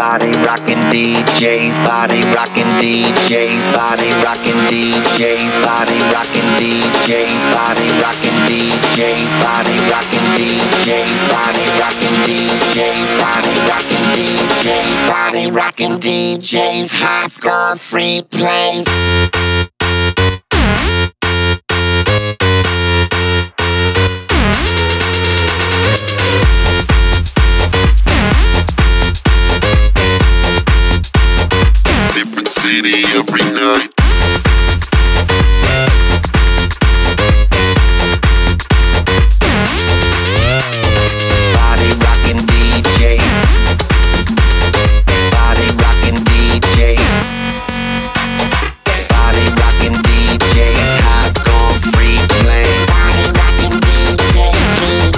body rocking DJs, body rocking DJs, body rocking DJs, body rocking DJs, body rocking DJs, body rocking DJs, body rocking DJs, body rocking DJs, body rocking DJs, high score free plays. City every night. Body rockin' DJs. Body rockin' DJs. Body rockin' DJs. High score free play. Body rockin' DJs.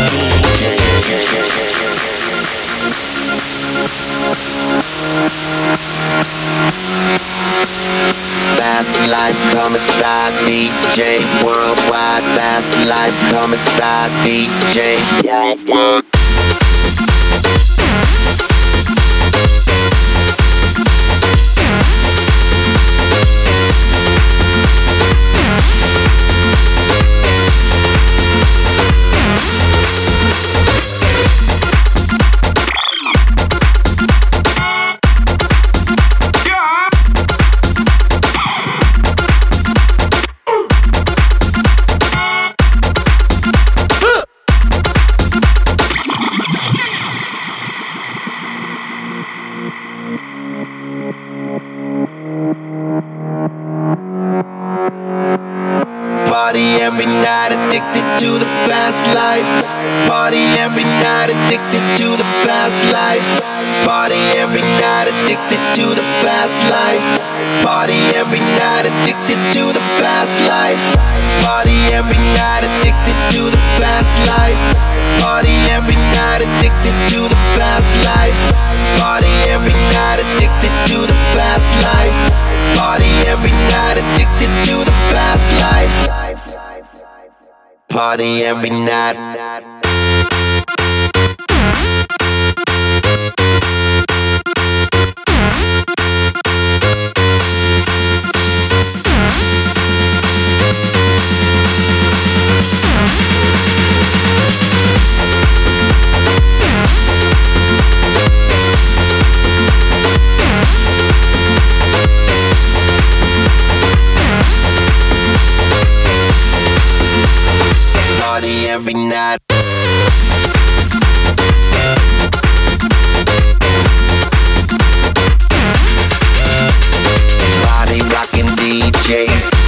Fast life, come inside DJ. Worldwide, fast life, come inside DJ. Worldwide. Party every night, addicted to the fast life. Party every night, addicted to the fast life. Party every night, addicted to the fast life. Party every night, addicted to the fast life. Party every night, addicted to the fast life. Party every night, addicted to the fast life. Party every night, addicted to the fast life. Party every night, addicted to the fast life. Party every night. Party every night. Body rockin' DJs.